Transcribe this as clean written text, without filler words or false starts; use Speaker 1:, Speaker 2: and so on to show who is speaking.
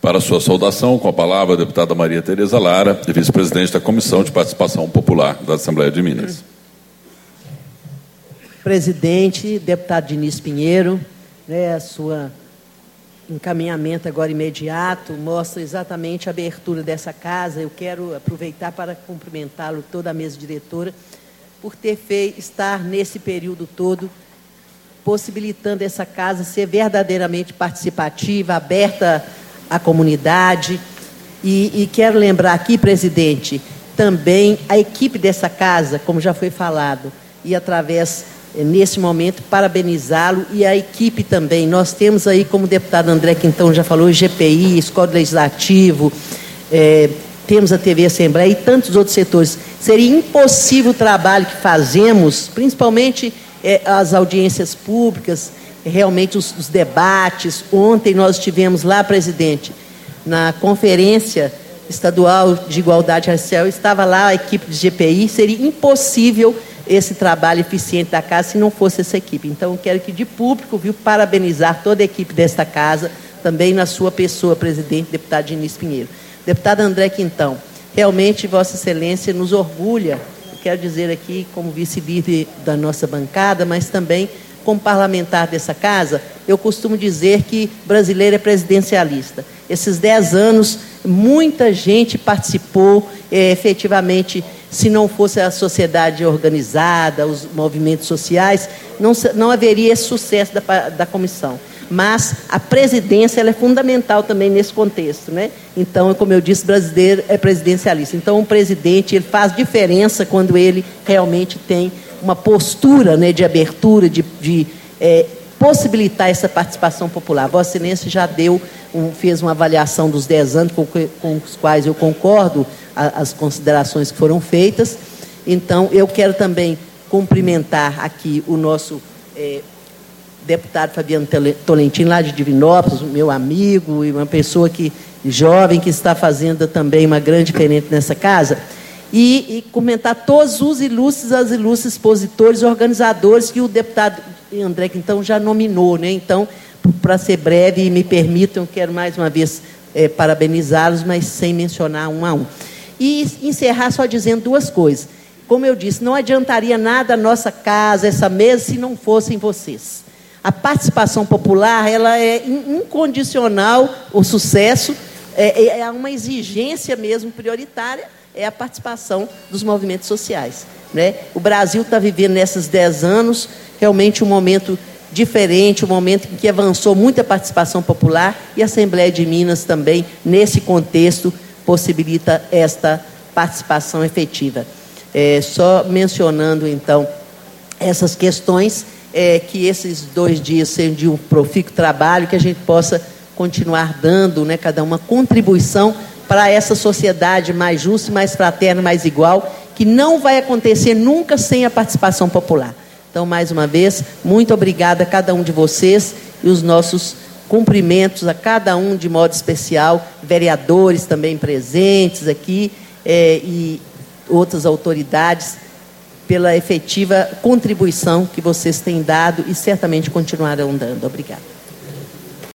Speaker 1: Para sua saudação, com a palavra, a deputada Maria Tereza Lara, vice-presidente da Comissão de Participação Popular da Assembleia de Minas.
Speaker 2: Presidente, deputado Diniz Pinheiro, a sua encaminhamento agora imediato mostra exatamente a abertura dessa casa. Eu quero aproveitar para cumprimentá-lo, toda a mesa diretora, por estar nesse período todo possibilitando essa casa ser verdadeiramente participativa, aberta à comunidade. E quero lembrar aqui, presidente, também a equipe dessa casa, como já foi falado, e através, nesse momento, parabenizá-lo e a equipe também. Nós temos aí, como o deputado André Quintão já falou, GPI, Escola Legislativo, temos a TV Assembleia e tantos outros setores. Seria impossível o trabalho que fazemos, principalmente as audiências públicas, realmente os debates. Ontem nós estivemos lá, presidente, na Conferência Estadual de Igualdade Racial, estava lá a equipe de GPI. Seria impossível esse trabalho eficiente da casa se não fosse essa equipe. Então, eu quero que, de público, parabenizar toda a equipe desta casa, também na sua pessoa, presidente, deputado Diniz Pinheiro. Deputado André Quintão, realmente, Vossa Excelência nos orgulha, eu quero dizer aqui, como vice-líder da nossa bancada, mas também como parlamentar dessa casa. Eu costumo dizer que brasileiro é presidencialista. Esses 10 anos, muita gente participou, efetivamente. Se não fosse a sociedade organizada, os movimentos sociais, não haveria esse sucesso da comissão. Mas a presidência ela é fundamental também nesse contexto, né? Então, como eu disse, brasileiro é presidencialista. Então, o presidente ele faz diferença quando ele realmente tem uma postura, né, de abertura, de possibilitar essa participação popular. Vossa Excelência já fez uma avaliação dos 10 anos com os quais eu concordo, as considerações que foram feitas. Então, eu quero também cumprimentar aqui o nosso deputado Fabiano Tolentino, lá de Divinópolis, meu amigo, e uma pessoa jovem que está fazendo também uma grande diferença nessa casa, e cumprimentar todos os ilustres expositores, organizadores que o deputado André Quintão já nominou, né? Então, para ser breve, me permitam, eu quero mais uma vez parabenizá-los, mas sem mencionar um a um. E encerrar só dizendo duas coisas. Como eu disse, não adiantaria nada a nossa casa, essa mesa, se não fossem vocês. A participação popular, ela é incondicional, o sucesso, é uma exigência mesmo prioritária, é a participação dos movimentos sociais, né? O Brasil está vivendo nesses 10 anos realmente um momento diferente, um momento em que avançou muito a participação popular, e a Assembleia de Minas também, nesse contexto, possibilita esta participação efetiva. Só mencionando, então, essas questões, que esses 2 dias sejam de um profícuo trabalho, que a gente possa continuar dando, né, cada uma contribuição para essa sociedade mais justa, mais fraterna, mais igual, que não vai acontecer nunca sem a participação popular. Então, mais uma vez, muito obrigada a cada um de vocês e os nossos cumprimentos a cada um de modo especial, vereadores também presentes aqui e outras autoridades, pela efetiva contribuição que vocês têm dado e certamente continuarão dando. Obrigada.